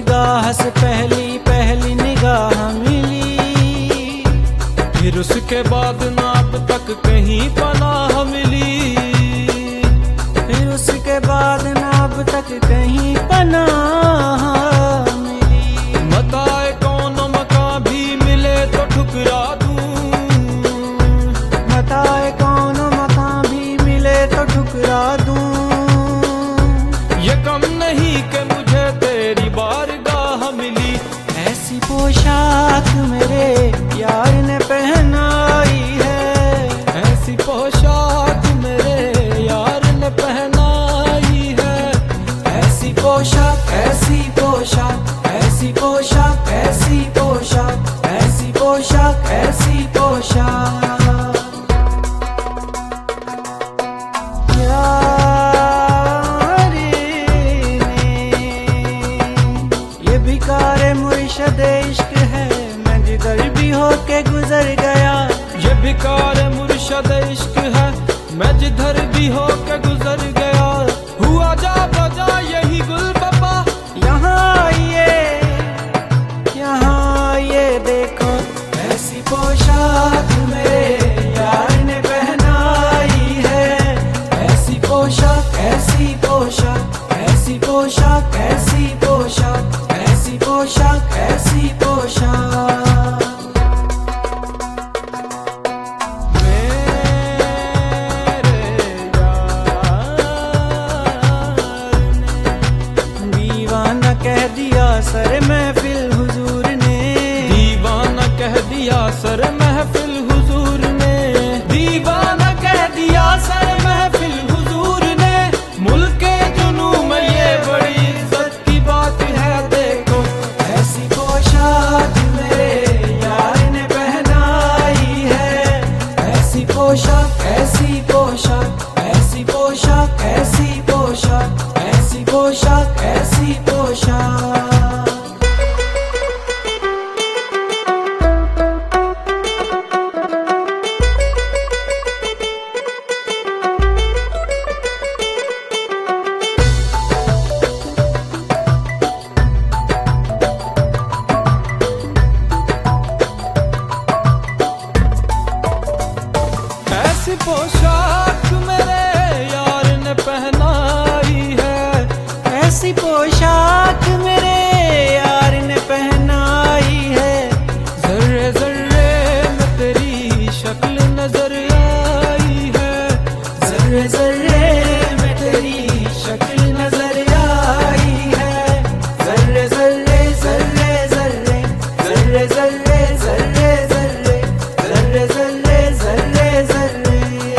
निगाह से पहली पहली निगाह मिली, फिर उसके बाद ना अब तक कहीं पनाह मिली, फिर उसके बाद ना अब तक कहीं पनाह मिली। बताए कौन मकान भी मिले तो ठुकरा दूं, बताए कौन मकान भी मिले तो ठुकरा दूं। ये कम नहीं कि मुझे तेरी बारगाह मिली। ऐसी पोशाक मेरे यार ने पहनाई है, ऐसी पोशाक मेरे यार ने पहनाई है। ऐसी पोशाक, ऐसी पोशाक, ऐसी पोशाक, ऐसी पोशाक, ऐसी पोशाक, ऐसी पोशाक। भिकार मुर्शद इश्क है, मैं जिधर भी होके गुजर गया। ये भिकार मुर्शद इश्क है, मैं जिधर भी होके गुजर गया। हुआ जा बजा यही गुल बपा, यहाँ आइए देखो। ऐसी पोशाक मेरे यार ने पहनाई है। ऐसी पोशाक, ऐसी पोशाक, ऐसी पोशाक, ऐसी पोशाक, ऐसी पोशाक, ऐसी पोशाक। मेरे यार ने दीवाना कह दिया सर महफिल हुजूर ने, दीवाना कह दिया सर महफिल हुजूर ने, दीवाना कह दिया सर महफिल हुजूर ने। मुल्के जुनू में ये बड़ी इज्जत की बात है देखो। ऐसी पोशाक मेरे यार ने पहनाई है। ऐसी पोशाक, ऐसी पोशाक, ऐसी पोशाक, ऐसी पोशाक, ऐसी पोशाक, ऐसी पोशाक। ऐसी पोशाक मेरे यार ने पहनाई है। ऐसी पोशाक मेरे यार ने पहनाई है। जर्रे जर्रे में तेरी शक्ल नजर आई है। जर्रे जर्रे में तेरी शक्ल नजर आई है। जर्रे जर्रे जर्रे जर्रे जर्रे जर्रे जर्रे जर्रे जर्रे जर्रे जर्रे जर्रे।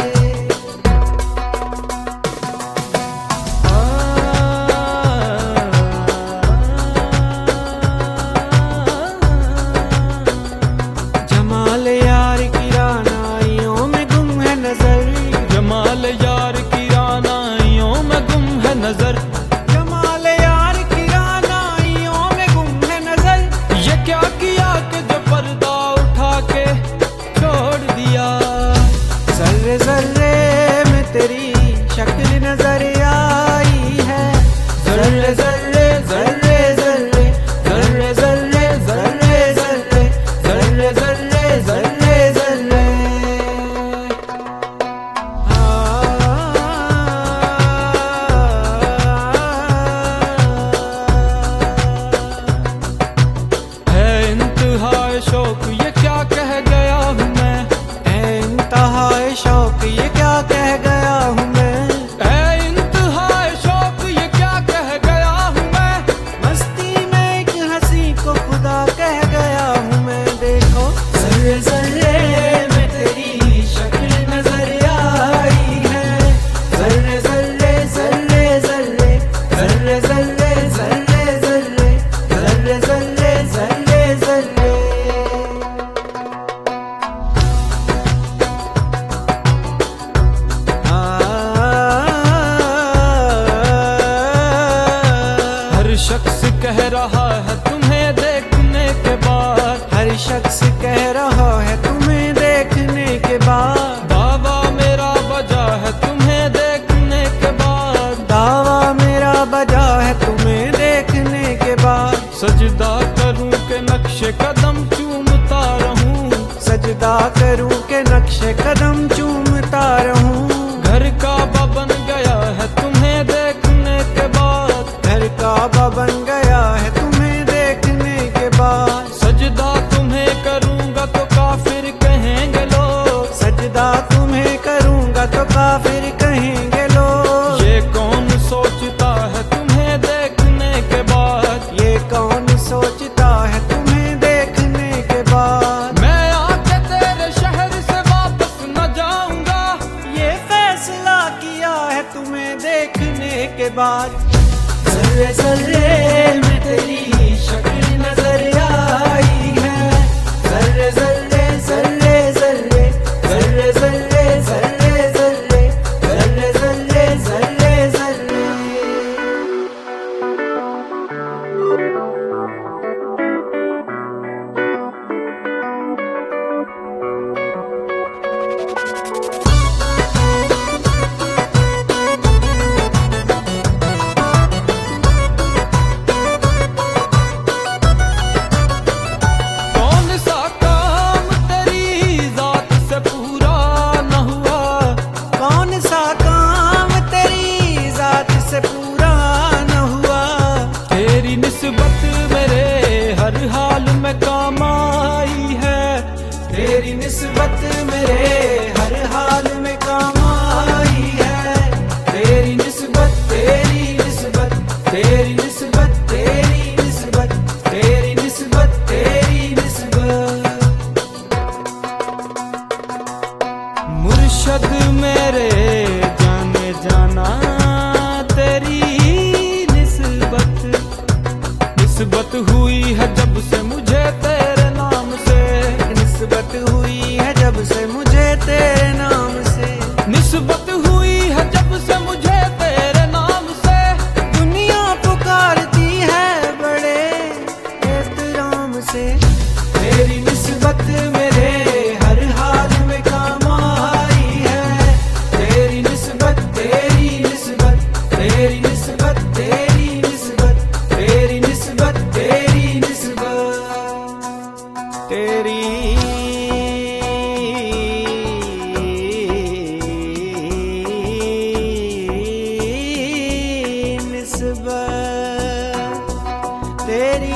जमाल यार की रानाइयों में गुम है नजर। जमाल यार की रानाइयों में गुम है नजर। जमाल यार की रानाइयों में गुम है नजर। ये क्या किया कि जो पर्दा उठा के छोड़ दिया। जर्रे जर्रे में तेरी शक्ल नजर आई है। जर्रे जर्रे जर्रे जर्रे जर्रे जर्रे जर्रे जर्रे जर्रे जर्रे जर्रे जर्रे। है इंतहाए शौक ये क्या कह गया हूँ मैं। इंतहाए शौक ये क्या कह गया हूँ मैं। है इंतहाए शौक ये क्या कह गया हूँ मैं। मस्ती में एक हंसी को खुदा कह गया हूँ मैं। देखो जर्रे जर्रे में तेरी शक्ल नजर आई है। जर्रे जर्रे जर्रे जर्रे जर्रे जर्रे जर्रे जर्रे जर्रे जर्रे जर्रे जर्रे। हर शख्स कह रहा है तुम्हें देखने के बाद। हर शख्स कह रहा है तुम्हें देखने के बाद। दावा मेरा बजा है तुम्हें देखने के बाद। दावा मेरा बजा है तुम्हें देखने के बाद। सजदा करूं के नक्शे कदम चूमता रहूं, सजदा करूं के नक्शे कदम चूमता रहूं। घर काबा बन गया है तुम्हें देखने के बाद, घर काबा बन गया है तुम्हें देखने के बाद। सजदा तुम्हें करूंगा तो काफिर कहेंगे लोग, सजदा तुम्हें करूंगा तो काफिर कहेंगे लोग। ये कौन सोचता है तुम्हें देखने के बाद, ये कौन सोचता है तुम्हें देखने के बाद। मैं आके तेरे शहर से वापस न जाऊंगा, ये फैसला किया है तुम्हें देखने के बाद। ज़र्रे ज़र्रे में तेरी शक्ल नजर आई है, ज़र्रे ज़र्रे ज़र्रे ज़र्रे ज़र्रे ज़र्रे ज़र्रे ज़र्रे ज़र्रे ज़र्रे ज़र्रे ज़र्रे। कौन सा काम तेरी जात से पूरा न हुआ, कौन सा काम तेरी जात से पूरा न हुआ। तेरी निस्बत मेरे हर हाल में काम आई है, तेरी निस्बत मेरे हर हाल में काम आई है। तेरी निस्बत तेरी निस्बत तेरी निस्बत तेरी निस्बत तेरी निस्बत तेरी निस्बत। मुर्शद मेरे जाने जाना तेरी निस्बत, निस्बत हुई है जब से मुझे तेरे नाम से, निस्बत हुई है जब से मुझे तेरे नाम से, निस्बत हुई है जब से मुझे तेरे नाम से। दुनिया पुकारती है बड़े एहतराम से। तेरी निस्बत मेरे हर हाल में काम आई है। तेरी निस्बत तेरी निस्बत तेरी निस्बत तेरी निस्बत तेरी निस्बत तेरी निस्बत तेरी तेरी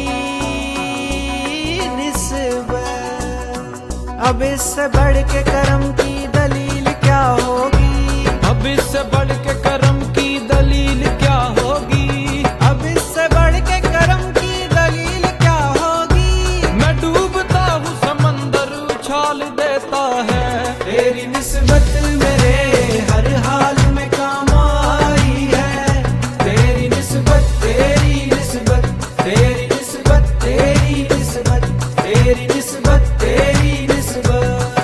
निस्बत। अब इससे बढ़ के करम की दलील क्या होगी, अब इससे बढ़ के करम की दलील क्या होगी, अब इससे बढ़ के करम की दलील क्या होगी। मैं डूबता हूँ समंदर उछाल देता है। तेरी निस्बत मेरे हर हाल में काम आई है। तेरी निस्बत तेरी निस्बत तेरी निस्बत तेरी निस्बत तेरी निस्बत तेरी निस्बत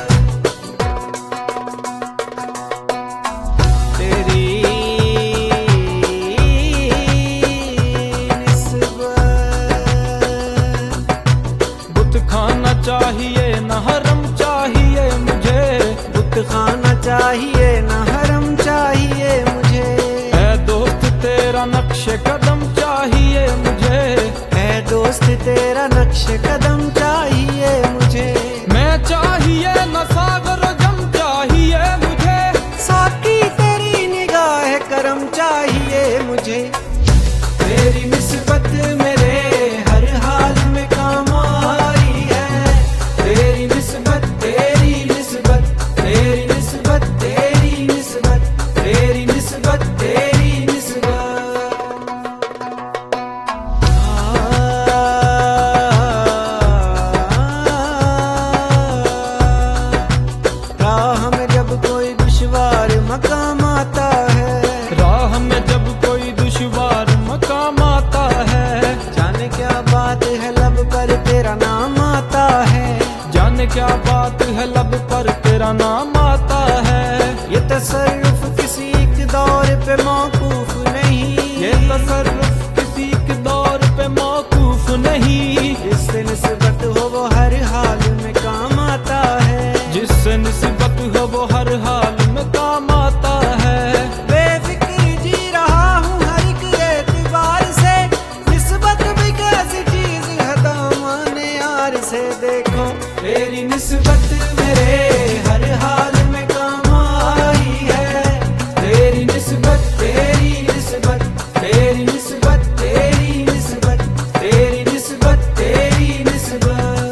तेरी निस्बत। बुत खाना चाहिए न हरम चाहिए मुझे, बुत खाना चाहिए न हरम चाहिए मुझे। है दोस्त तेरा नक्शे कदम चाहिए मुझे, है दोस्त तेरा नक्शे कदम चाहिए मुझे। मैं चाहिए न सागर जम चाहिए मुझे, साकी तेरी निगाह करम चाहिए मुझे। तेरी निस्बत मेरे हर हाल में काम आई है। तेरी निस्बत तेरी निस्बत तेरी निस्बत तेरी निस्बत तेरी निस्बत तेरी निस्बत। राह में जब कोई दुश्वार मकाम आता है, राह में जब कोई दुश्वार मकाम आता है। जाने क्या बात है लब पर तेरा नाम आता है। जाने क्या बात है लब पर तेरा नाम आता है। ये तसर्रुफ किसी एक दौर पे मौकूफ नहीं, ये तसर्रुफ किसी के दौर पे मौकूफ नहीं। जिससे निस्बत हो वो हर हाल में काम आता है। जिससे निस्बत हो वो हर हाल में काम आता है। बेफिक्र जी रहा हूँ हर एक एतबार से, निस्बत भी कैसी निस्बत मेरे हर हाल में काम आई है। तेरी निस्बत, तेरी निस्बत, तेरी निस्बत, तेरी निस्बत, तेरी निस्बत, तेरी निस्बत।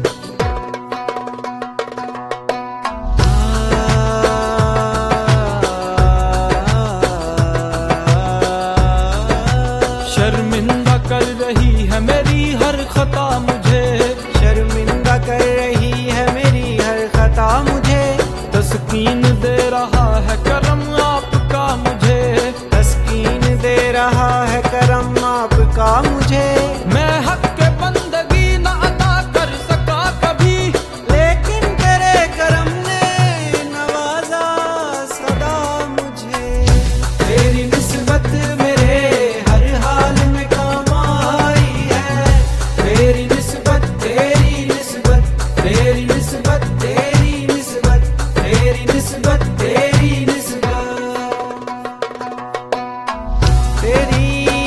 शर्मिंदा कर रही है मेरी हर खता मुझे, शर्मिंदा कर रही है मेरी हर खता मुझे। तस्कीन दे रहा है करम आपका मुझे, तस्कीन दे रहा है करम आपका मुझे। मैं हक के बंदगी न अदा कर सका कभी, लेकिन तेरे करम ने नवाजा सदा मुझे। तेरी निस्बत मेरे हर हाल में काम आई है। तेरी निस्बत, तेरी निस्बत, तेरी निस्बत, तेरी निस्बत, तेरी निस्बत, तेरी निस्बत, तेरी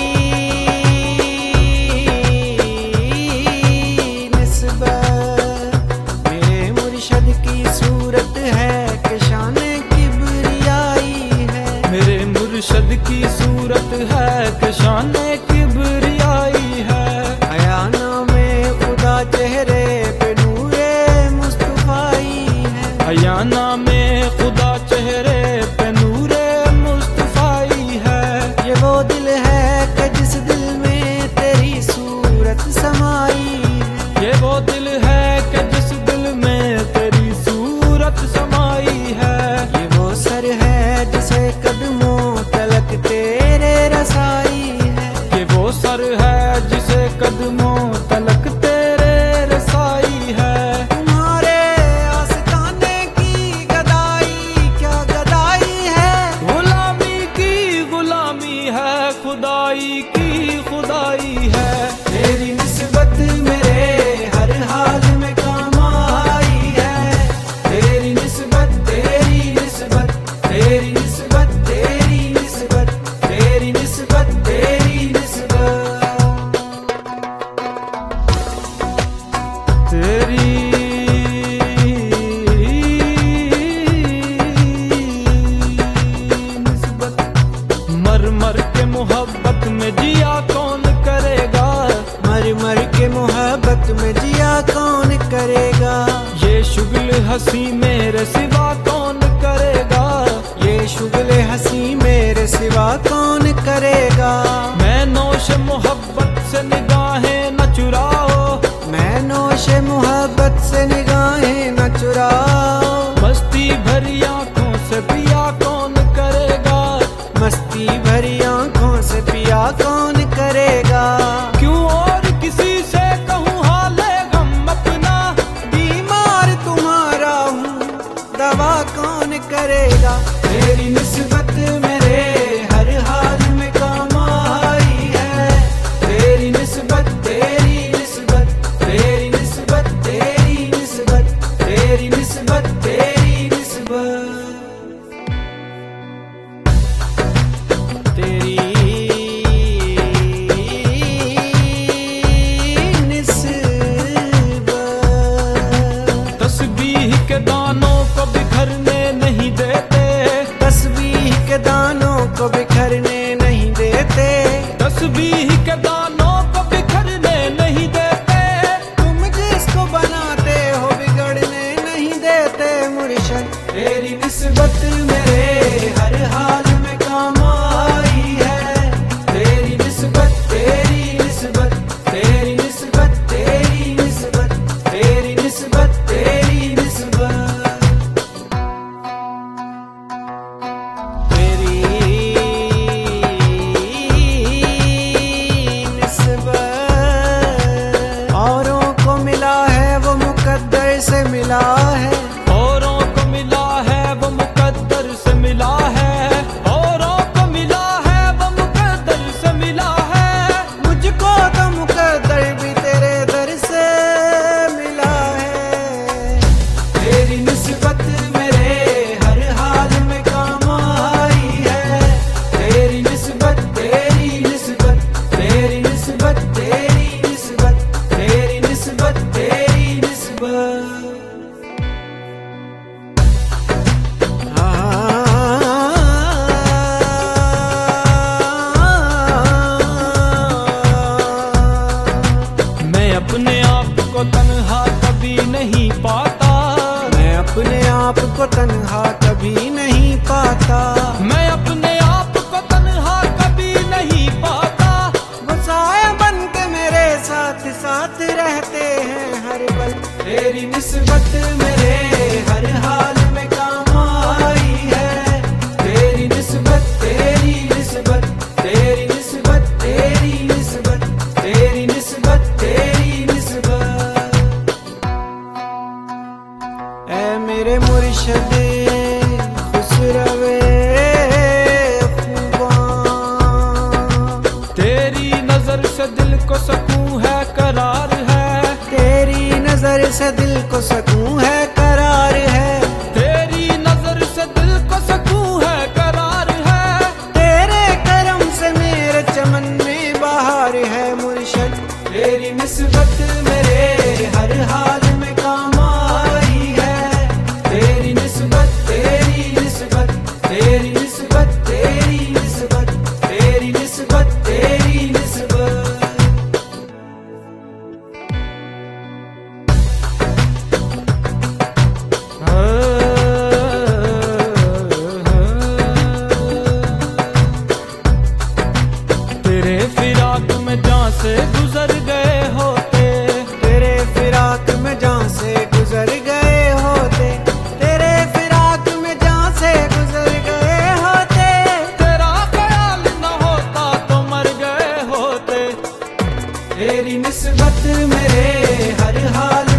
मेरे मुर्शद की सूरत है कि शान किबरियाई है। मेरे मुर्शद की सूरत है कि शान किबरियाई है। अयाना में खुदा चेहरे पे नूरे मुस्तफाई है। अयाना में खुदा चेहरे पे नूरे मुस्तफाई है। ये वो दिल है कि जिस दिल में तेरी सूरत समाई है। ये वो दिल है कि जिस दिल में तेरी सूरत समाई है। ये वो सर है जिसे कदमों तलक तेरे रसाई है। ये वो सर है जिसे कदमों तलक तेरे रसाई है। तुम्हारे आस्ताने की गदाई क्या गदाई है। गुलामी की गुलामी है, खुदाई की खुदाई है। तेरी निस्बत मेरे हर हाल में काम आई है। तेरी निस्बत, तेरी निस्बत, तेरी निस्बत, तेरी निस्बत, तेरी निस्बत, तेरी निस्बत, तेरी निस्बत। मर मर के मोहब्बत में जिया कौन करेगा, मर मर के मोहब्बत में जिया कौन करेगा। ये शुगल हंसी मेरे सिवा कौन करेगा। ये शुगल हंसी मेरे सिवा कौन करेगा। मैं नोश मोहब्बत से निगाहें न चुराओ, मैं नोश मोहब्बत से निगाहें न चुराओ। मस्ती भरी आंखों से पिया कौन करेगा। मस्ती भरी आंखों से पिया कौन करेगा। क्यों और किसी से कहूँ हाले गम अपना, बीमार तुम्हारा हूँ दवा कौन करेगा। तेरी निस्बत मेरे हर हाल में काम आई है। तेरी निस्बत, तेरी निस्बत, तेरी निस्बत, तेरी निस्बत, तेरी निस्बत, को तन्हा कभी नहीं पाता, मैं अपने आप को तन्हा कभी नहीं पाता, मैं अपने आप को तन्हा कभी नहीं पाता। वो साया बन के मेरे साथ साथ रहते हैं हर पल, तेरी निस्बत मेरे हर हाल में काम आई है, तेरी निस्बत तेरी निस्बत तेरी निस्बत तेरी निस्बत तेरी निस्बत तेरी निस्बत। ऐ मेरे मुर्शिदे खुसरवे खुबा, तेरी नजर से दिल को सकून है करार है, तेरी नजर से दिल को सकून है करार है, तेरी नजर से दिल को सकून है करार है, तेरे करम से मेरे चमन में बहार है मुर्शिद, तेरी निस्बत मेरे हर हाल में काम आई है, तेरी निस्बत तेरी निस्बत तेरी निस्बत तेरी निस्बत तेरी निस्बत तेरी निस्बत। तेरे फिराक में जहाँ से गुजर गए होते, तेरे फिराक में जहाँ से गुजर गए होते, तेरे फिराक में जहाँ से गुजर गए होते, तेरा ख्याल न होता तो मर गए होते। तेरी निस्बत मेरे हर हाल